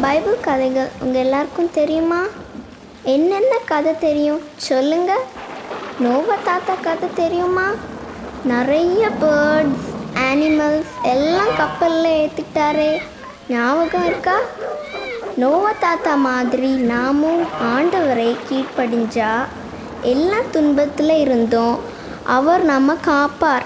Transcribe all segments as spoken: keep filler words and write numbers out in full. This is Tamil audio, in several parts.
பைபிள் கதைகள் உங்கள் எல்லாருக்கும் தெரியுமா? என்னென்ன கதை தெரியும் சொல்லுங்க. நோவா தாத்தா கதை தெரியுமா? நிறைய பேர்ட்ஸ் அனிமல்ஸ் எல்லாம் கப்பலில் ஏற்றிக்கிட்டாரே, ஞாபகம் இருக்கா? நோவா தாத்தா மாதிரி நாமும் ஆண்டவரை கீழ்ப்படிஞ்சா எல்லா துன்பத்தில் இருந்தும் அவர் நம்ம காப்பார்.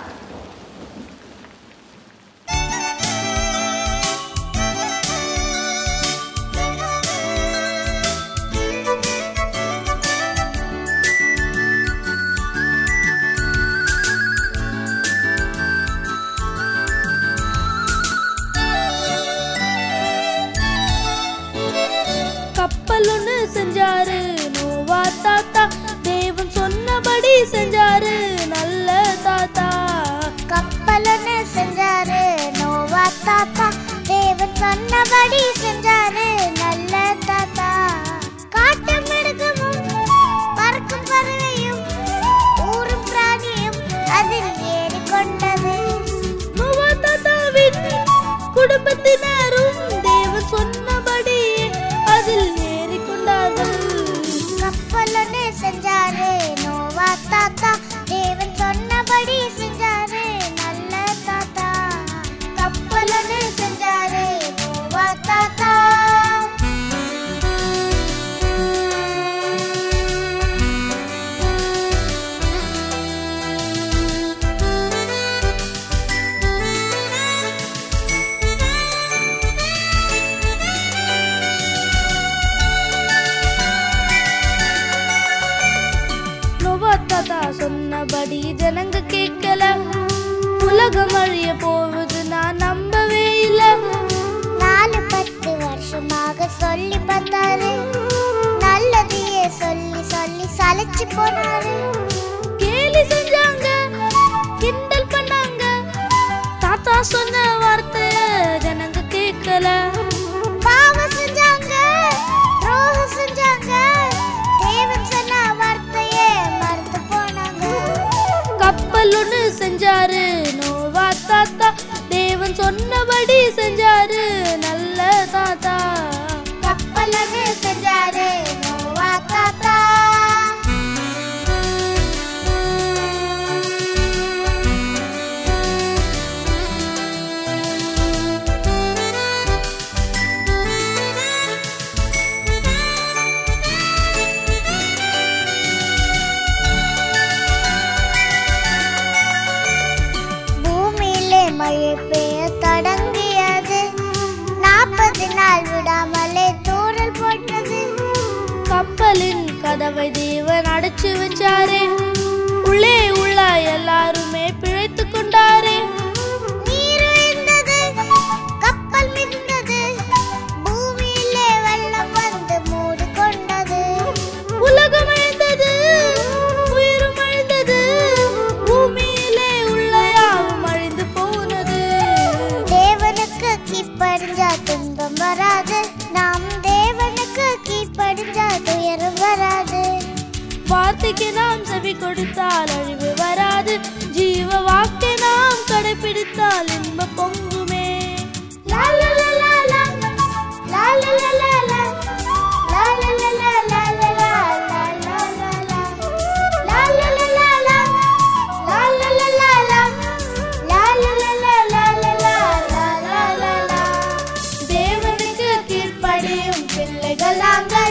கப்பல் ஒன்று செஞ்சாரு நோவா தாத்தா, தேவன் சொன்னபடி செஞ்சாரு நல்ல தாத்தா. கப்பல் ஒன்று செஞ்சாரு நோவா தாத்தா, தேவன் சொன்னபடி செஞ்சாரு நல்ல தாத்தா. காட்டு மிருகமும் பறக்கும் பறவையும் ஊரும் பிராணியும் அதில் ஏறிக்கொண்டது. நோவா தாத்தாவின் குடும்பத்தினரும் தேவன் சொன்னபடி அதில் ஏறிக்கொண்டார்கள். கப்பல் ஒன்று செஞ்சாரு நோவா தாத்தா, தேவன் சொன்னபடி செஞ்சாரு நல்ல தாத்தா. கப்பல் ஒன்று செஞ்சாரு நோவா தாத்தா. தாத்தா சொன்னபடி ஜனங்க கேட்கல, உலகம் அழிய போவது நான் நம்பவே இல்லை. நாலு பத்து வருஷமாக சொல்லி பார்த்தாரு, நல்லதையே சொல்லி சொல்லி சலிச்சு போனாரு. கேலி செஞ்சாங்க, கிண்டல் பண்ணாங்க, தாத்தா சொன்ன வார்த்தை ஜனங்க கேட்கல. பாவம் செஞ்சாங்க, துரோகம் செஞ்சாங்க, தேவன் சொன்ன வார்த்தையே மறந்து போனாங்க. கப்பல் ஒன்று செஞ்சாரு நோவா தாத்தா, தேவன் சொன்னபடி செஞ்சாரு நல்ல தாத்தா. கப்பல் ஒன்று செஞ்சாரு நோவா தாத்தா. மழை பெய்ய தொடங்கியது, நாற்பது நாள் விடாமலே தூறல் போட்டது. கப்பலின் கதவை தேவன் அடைச்சு வச்சாரே, உள்ளே உள்ள எல்லாருமே பிழைத்து கொண்டாரே. நீர் இருந்தது, கப்பல் மிதந்தது, பூமியிலே வெள்ளம் வந்து மூடி கொண்டது. உலகம் அழிந்தது, உயிரும் அழிந்தது, பூமியிலே உள்ள யாவும் அழிந்து போனது. தேவனுக்கு கீழ்ப்படிஞ்சா துன்பம் வராது, நாம் தேவனுக்கு கீழ்ப்படிஞ்சா துயரம் வராது. வார்த்தைக்கு நாம் செவி கொடுத்தால் அழிவு வராது, ஜீவ வாக்கை நாம் கடைபிடித்தால் இன்ப பொங்குமே. லா லா லா லா லா, லா லா லா லா லா, லா லா லா லா லா லா லா, லா லா லா லா, லா லா லா லா லா, லா லா லா லா லா, லா லா லா லா லா லா, லா லா லா லா. தேவனுக்கு கீழ்ப்படியும் பிள்ளைகள் நாங்கள்